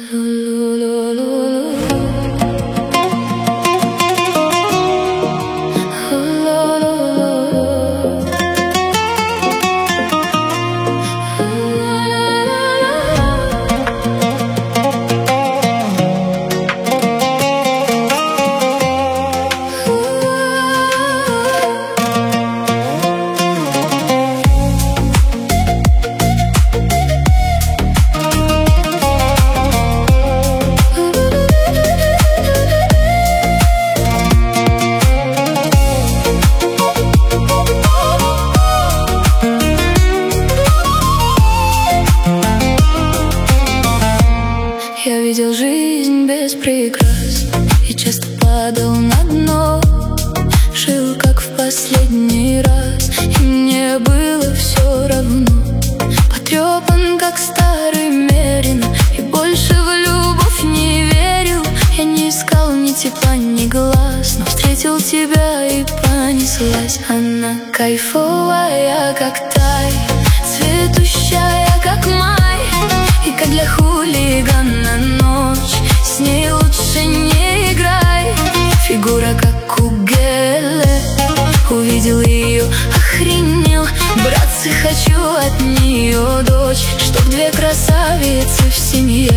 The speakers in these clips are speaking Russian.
Я видел жизнь без прикрас и часто падал на дно. Жил как в последний раз, и мне было все равно. Потрепан как старый мерин, и больше в любовь не верил. Я не искал ни тепла, ни глаз, но встретил тебя и понеслась. Она кайфовая, как тай, цветущая, как май. И как для хулигана ночь, с ней лучше не играй. Фигура как у Геле, увидел ее, охренел. Братцы, хочу от нее дочь, чтоб две красавицы в семье.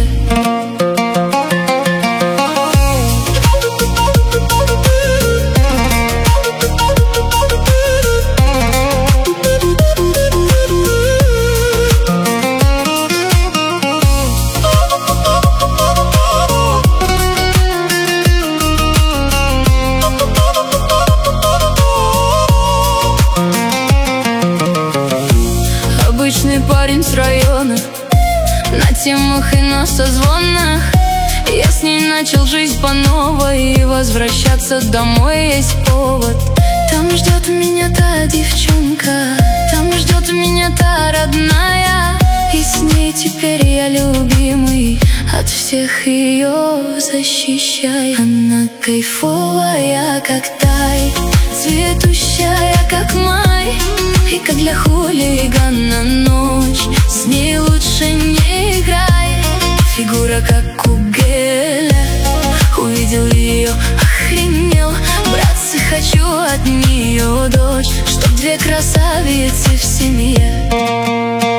Обычный парень с района, на темах и на созвонах. Я с ней начал жизнь по новой, и возвращаться домой есть повод. Там ждет меня та девчонка, там ждет меня та родная. И с ней теперь я любимый, от всех ее защищаю. Она кайфовая, как тай, цветущая, как май. И как для хулигана ночь, с ней лучше не играй. Фигура как у Геля, увидел ее, охренел. Братцы, хочу от нее дочь, чтоб две красавицы в семье.